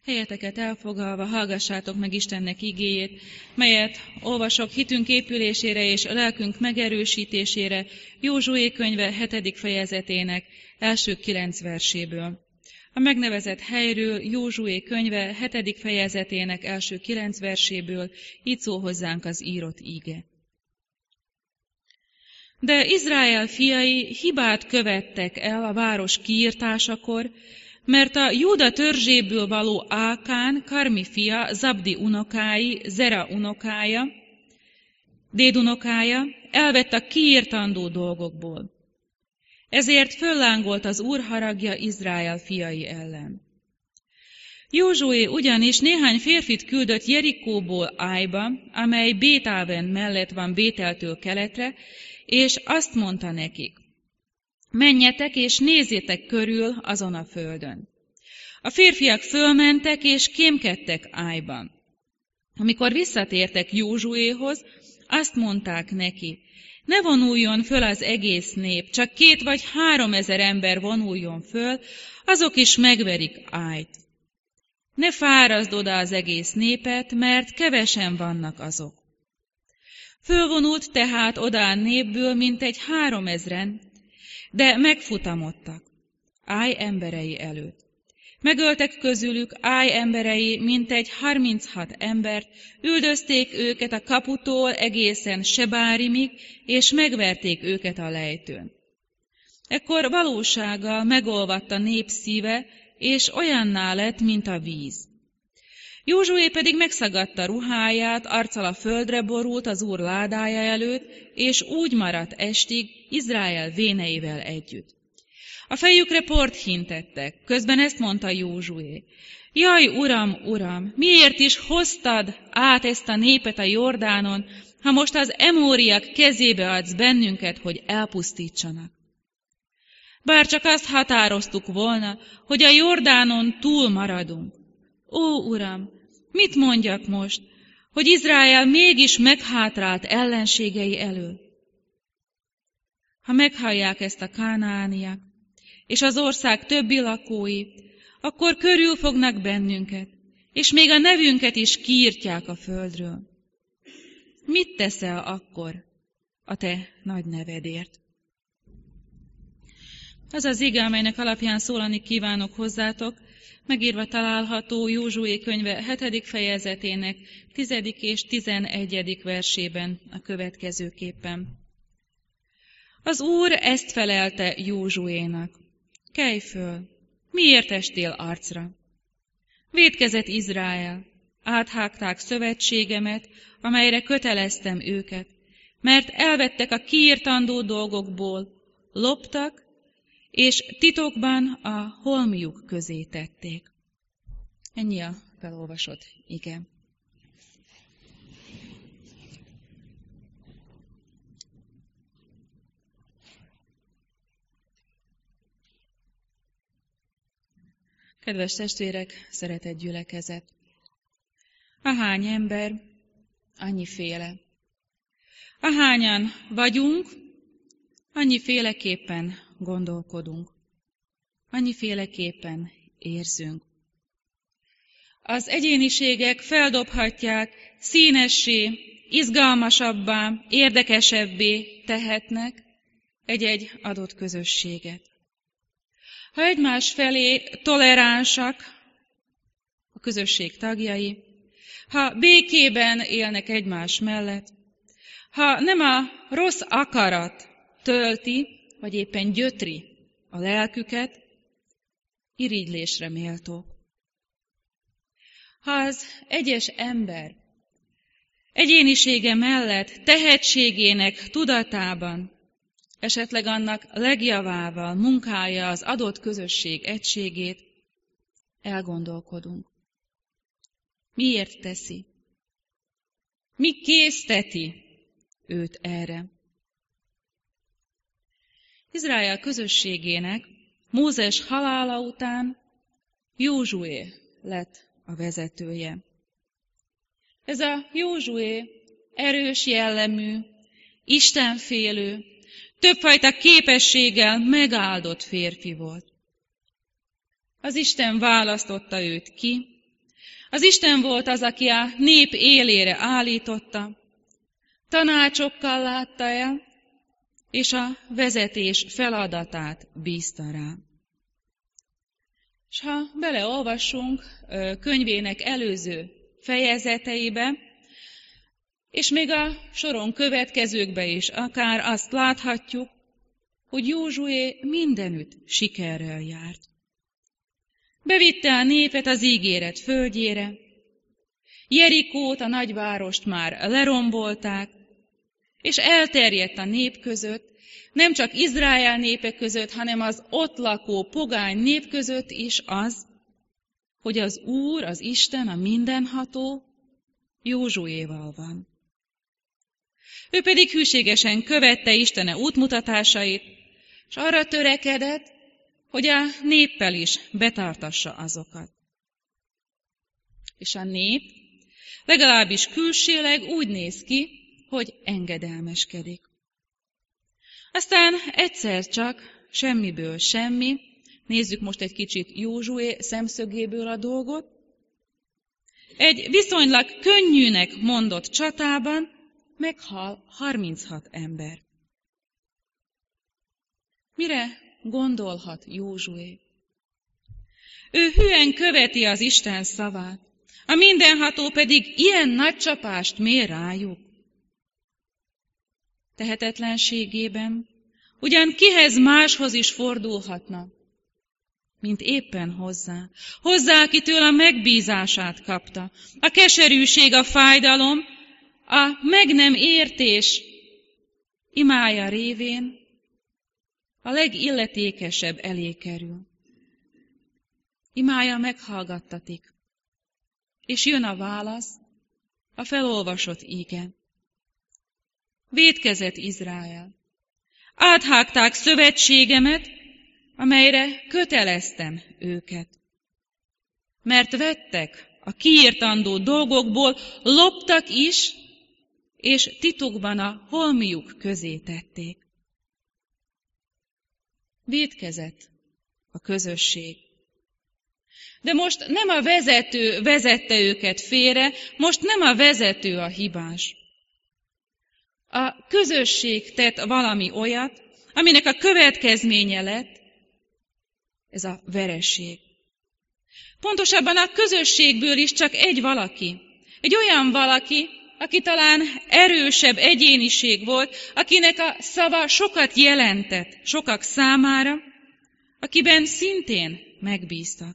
Helyeteket elfoglalva hallgassátok meg Istennek igéjét, melyet olvasok hitünk épülésére és a lelkünk megerősítésére Józsué könyve 7. fejezetének első 9 verséből. A megnevezett helyről Józsué könyve 7. fejezetének első 9 verséből így szól hozzánk az írott íge. De Izrael fiai hibát követtek el a város kiirtásakor, mert a Júda törzséből való Ákán, Karmi fia, Zabdi unokái, Zera unokája, dédunokája elvett a kiirtandó dolgokból. Ezért föllángolt az Úr haragja Izrael fiai ellen. Józsué ugyanis néhány férfit küldött Jerikóból Ájba, amely Bétáven mellett van Bételtől keletre, és azt mondta nekik: menjetek és nézzétek körül azon a földön. A férfiak fölmentek és kémkedtek Ájban. Amikor visszatértek Józsuéhoz, azt mondták neki: ne vonuljon föl az egész nép, csak 2 vagy 3 ezer ember vonuljon föl, azok is megverik Ájt. Ne fáraszd oda az egész népet, mert kevesen vannak azok. Fölvonult tehát oda a népből mintegy 3000-en, de megfutamodtak Áj emberei előtt. Megöltek közülük Áj emberei mintegy 36 embert, üldözték őket a kaputól egészen Sebárimig, és megverték őket a lejtőn. Ekkor valósággal megolvadt a nép szíve, és olyanná lett, mint a víz. Józsué pedig megszagadta ruháját, arccal a földre borult az Úr ládája előtt, és úgy maradt estig Izrael véneivel együtt. A fejükre port hintettek, közben ezt mondta Józsué: jaj, uram, uram, miért is hoztad át ezt a népet a Jordánon, ha most az emóriak kezébe adsz bennünket, hogy elpusztítsanak? Bár csak azt határoztuk volna, hogy a Jordánon túl maradunk. Ó, uram, mit mondjak most, hogy Izrael mégis meghátrált ellenségei elől? Ha meghallják ezt a kánaániak, és az ország többi lakói, akkor körül fognak bennünket, és még a nevünket is kiírtják a földről. Mit teszel akkor a te nagy nevedért? Az az ige, amelynek alapján szólani kívánok hozzátok, megírva található Józsué könyve 7. fejezetének 10. és 11. versében a következőképpen. Az Úr ezt felelte Józsuénak: kelj föl, miért estél arcra? Vétkezett Izrael, áthágták szövetségemet, amelyre köteleztem őket, mert elvettek a kiirtandó dolgokból, loptak, és titokban a holmiuk közé tették. Ennyi a felolvasott ige. Kedves testvérek, szeretett gyülekezet! Ahány ember, annyiféle. Ahányan vagyunk, annyiféleképpen gondolkodunk. Annyiféleképpen érzünk. Az egyéniségek feldobhatják, színessé, izgalmasabbá, érdekesebbé tehetnek egy-egy adott közösséget. Ha egymás felé toleránsak a közösség tagjai, ha békében élnek egymás mellett, ha nem a rossz akarat tölti, vagy éppen gyötri a lelküket, irigylésre méltók. Ha az egyes ember egyénisége mellett tehetségének tudatában, esetleg annak legjavával munkálja az adott közösség egységét, elgondolkodunk. Miért teszi? Mi készteti őt erre? Izrael közösségének Mózes halála után Józsué lett a vezetője. Ez a Józsué erős jellemű, istenfélő, többfajta képességgel megáldott férfi volt. Az Isten választotta őt ki, Az Isten volt az, aki a nép élére állította, tanácsokkal látta el, és a vezetés feladatát bízta rá. És ha beleolvassunk könyvének előző fejezeteibe, és még a soron következőkbe is akár azt láthatjuk, hogy Józsué mindenütt sikerrel járt. Bevitte a népet az ígéret földjére, Jerikót, a nagyvárost már lerombolták, és elterjedt a nép között, nem csak Izrael népe között, hanem az ott lakó pogány nép között is az, hogy az Úr, az Isten, a mindenható Józsuéval van. Ő pedig hűségesen követte Istene útmutatásait, és arra törekedett, hogy a néppel is betartassa azokat. És a nép legalábbis külsőleg úgy néz ki, hogy engedelmeskedik. Aztán egyszer csak, semmiből semmi, nézzük most egy kicsit Józsué szemszögéből a dolgot, egy viszonylag könnyűnek mondott csatában meghal 36 ember. Mire gondolhat Józsué? Ő hűen követi az Isten szavát, a mindenható pedig ilyen nagy csapást mér rájuk. Tehetetlenségében ugyan kihez máshoz is fordulhatna, mint éppen hozzá. Hozzá, akitől a megbízását kapta. A keserűség, a fájdalom, a meg nem értés imája révén a legilletékesebb elé kerül. Imája meghallgattatik, és jön a válasz, a felolvasott ige. Vétkezett Izrael. Áthágták szövetségemet, amelyre köteleztem őket. Mert vettek a kiirtandó dolgokból, loptak is, és titokban a holmiuk közé tették. Vétkezett a közösség. De most nem a vezető vezette őket félre, most nem a vezető a hibás. A közösség tett valami olyat, aminek a következménye lett ez a vereség. Pontosabban a közösségből is csak egy valaki. Egy olyan valaki, aki talán erősebb egyéniség volt, akinek a szava sokat jelentett sokak számára, akiben szintén megbíztak.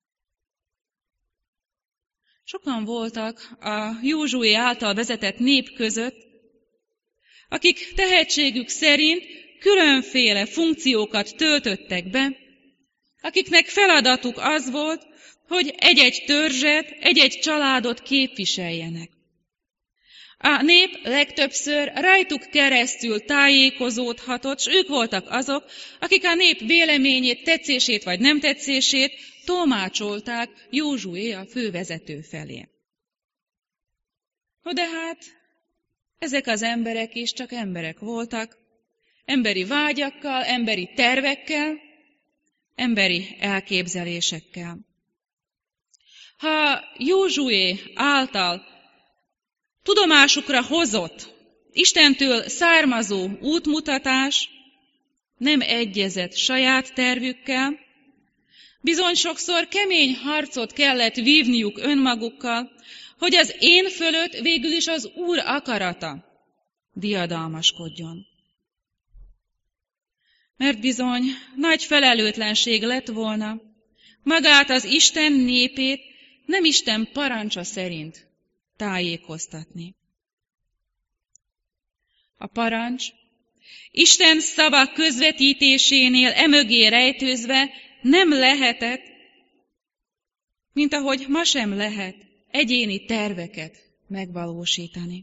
Sokan voltak a Józsué által vezetett nép között, akik tehetségük szerint különféle funkciókat töltöttek be, akiknek feladatuk az volt, hogy egy-egy törzset, egy-egy családot képviseljenek. A nép legtöbbször rajtuk keresztül tájékozódhatott, és ők voltak azok, akik a nép véleményét, tetszését vagy nem tetszését tolmácsolták Józsué a fővezető felé. No de hát, ezek az emberek is csak emberek voltak, emberi vágyakkal, emberi tervekkel, emberi elképzelésekkel. Ha Józsué által tudomásukra hozott, Istentől származó útmutatás nem egyezett saját tervükkel, bizony sokszor kemény harcot kellett vívniuk önmagukkal, hogy az én fölött végül is az Úr akarata diadalmaskodjon. Mert bizony nagy felelőtlenség lett volna magát az Isten népét nem Isten parancsa szerint tájékoztatni. A parancs Isten szava közvetítésénél emögé rejtőzve nem lehetett, mint ahogy ma sem lehet egyéni terveket megvalósítani.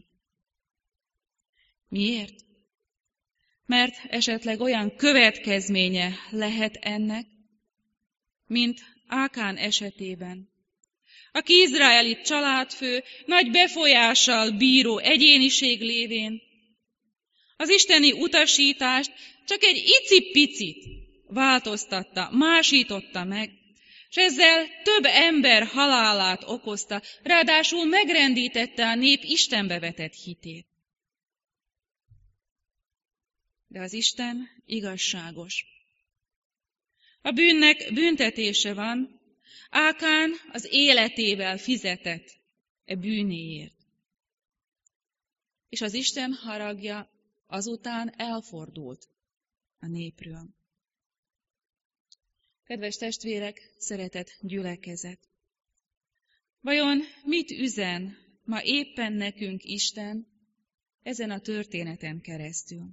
Miért? Mert esetleg olyan következménye lehet ennek, mint Ákán esetében, aki izraeli családfő, nagy befolyással bíró egyéniség lévén az isteni utasítást csak egy icipicit változtatta, másította meg, és ezzel több ember halálát okozta, ráadásul megrendítette a nép Istenbe vetett hitét. De az Isten igazságos. A bűnnek büntetése van, Ákán az életével fizetett e bűnéért. És az Isten haragja azután elfordult a népről. Kedves testvérek, szeretett gyülekezet! Vajon mit üzen ma éppen nekünk Isten ezen a történeten keresztül?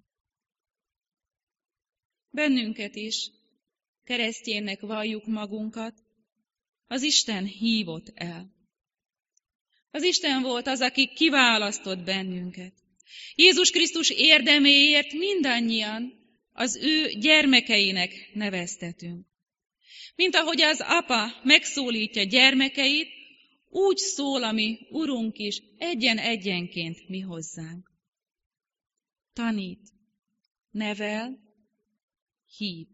Bennünket is, keresztjénnek valljuk magunkat, az Isten hívott el. Az Isten volt az, aki kiválasztott bennünket. Jézus Krisztus érdeméért mindannyian az ő gyermekeinek neveztetünk. Mint ahogy az apa megszólítja gyermekeit, úgy szól a mi Urunk is egyen-egyenként mi hozzánk. Tanít, nevel, hív.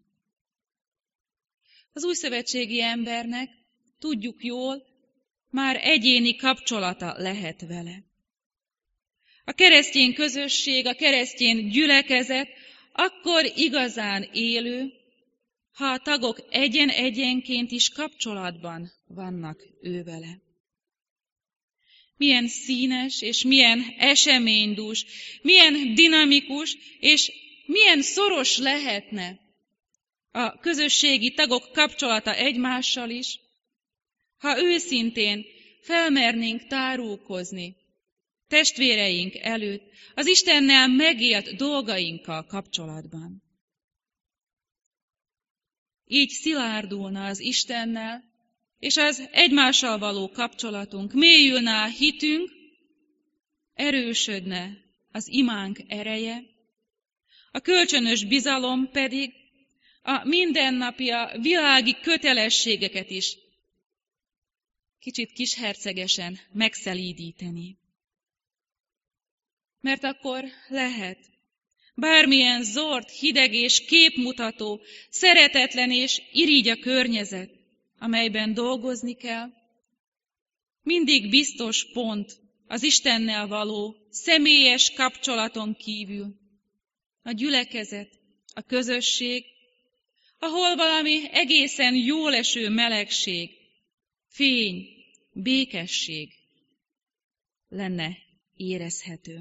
Az újszövetségi embernek, tudjuk jól, már egyéni kapcsolata lehet vele. A keresztény közösség, a keresztény gyülekezet akkor igazán élő, ha a tagok egyen-egyenként is kapcsolatban vannak ővele. Milyen színes és milyen eseménydús, milyen dinamikus és milyen szoros lehetne a közösségi tagok kapcsolata egymással is, ha őszintén felmernénk tárulkozni testvéreink előtt az Istennel megélt dolgainkkal kapcsolatban. Így szilárdulna az Istennel, és az egymással való kapcsolatunk, mélyülne a hitünk, erősödne az imánk ereje, a kölcsönös bizalom pedig a mindennapi, a világi kötelességeket is kicsit kishercegesen megszelídíteni. Mert akkor lehet bármilyen zord, hideg és képmutató, szeretetlen és irigy a környezet, amelyben dolgozni kell, mindig biztos pont az Istennel való személyes kapcsolaton kívül, a gyülekezet, a közösség, ahol valami egészen jól eső melegség, fény, békesség lenne érezhető.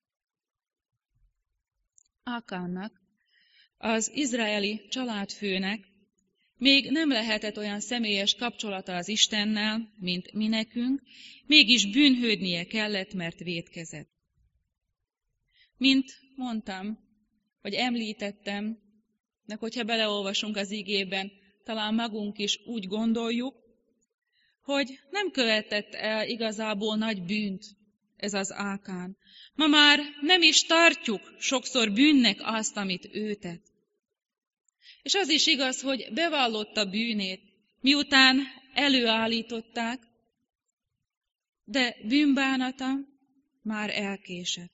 Ákánnak, az izraeli családfőnek még nem lehetett olyan személyes kapcsolata az Istennel, mint mi nekünk, mégis bűnhődnie kellett, mert vétkezett. Mint mondtam, vagy említettem, de hogyha beleolvasunk az igében, talán magunk is úgy gondoljuk, hogy nem követett el igazából nagy bűnt ez az Ákán. Ma már nem is tartjuk sokszor bűnnek azt, amit ő tett. És az is igaz, hogy bevallotta bűnét, miután előállították, de bűnbánata már elkésett.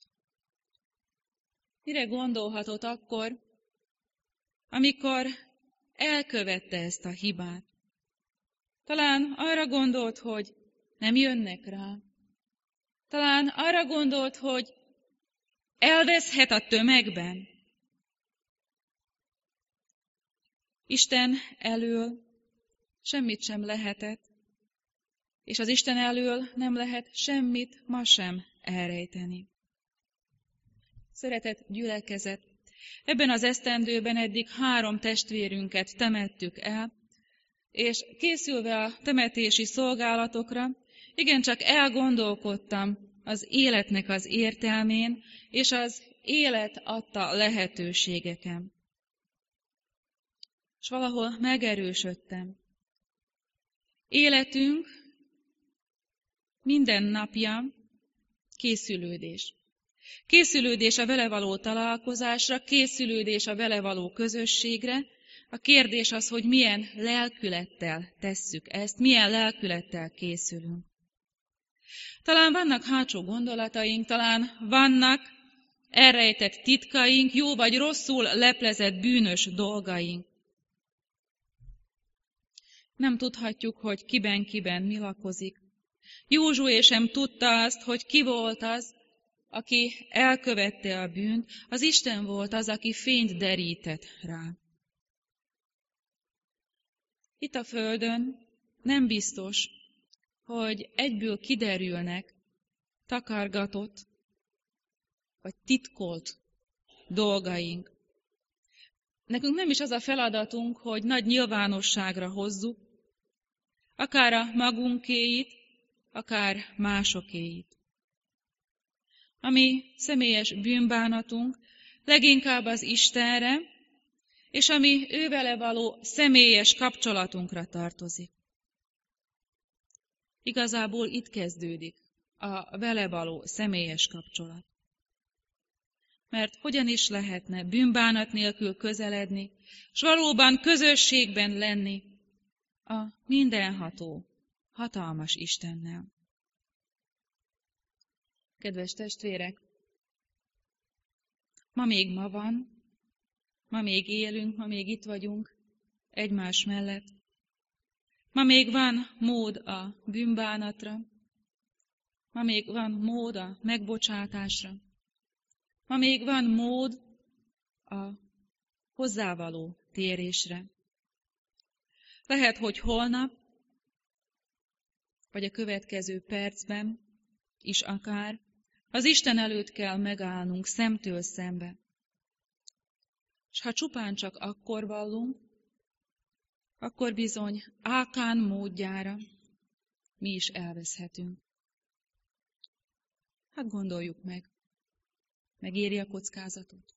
Mire gondolhatott akkor, amikor elkövette ezt a hibát? Talán arra gondolt, hogy nem jönnek rá. Talán arra gondolt, hogy elveszhet a tömegben. Isten elől semmit sem lehetett, és az Isten elől nem lehet semmit ma sem elrejteni. Szeretett gyülekezet, ebben az esztendőben eddig 3 testvérünket temettük el, és készülve a temetési szolgálatokra, igencsak elgondolkodtam az életnek az értelmén, és az élet adta lehetőségeken. És valahol megerősödtem. Életünk minden napja készülődés. Készülődés a vele való találkozásra, készülődés a vele való közösségre. A kérdés az, hogy milyen lelkülettel tesszük ezt, milyen lelkülettel készülünk. Talán vannak hátsó gondolataink, talán vannak elrejtett titkaink, jó vagy rosszul leplezett bűnös dolgaink. Nem tudhatjuk, hogy kiben mi lakozik. Józsué sem tudta azt, hogy ki volt az, aki elkövette a bűnt, az Isten volt az, aki fényt derített rá. Itt a földön nem biztos, hogy egyből kiderülnek takargatott vagy titkolt dolgaink. Nekünk nem is az a feladatunk, hogy nagy nyilvánosságra hozzuk, akár a magunkéit, akár másokéit. A mi személyes bűnbánatunk leginkább az Istenre, és ami ővele való személyes kapcsolatunkra tartozik. Igazából itt kezdődik a vele való személyes kapcsolat. Mert hogyan is lehetne bűnbánat nélkül közeledni, s valóban közösségben lenni a mindenható, hatalmas Istennel. Kedves testvérek, ma még ma van, ma még élünk, ma még itt vagyunk egymás mellett. Ma még van mód a bűnbánatra, ma még van mód a megbocsátásra, ma még van mód a hozzávaló térésre. Lehet, hogy holnap, vagy a következő percben is akár, az Isten előtt kell megállnunk szemtől szembe. És ha csupán csak akkor vallunk, akkor bizony Ákán módjára mi is elveszhetünk. Hát gondoljuk meg, megéri a kockázatot.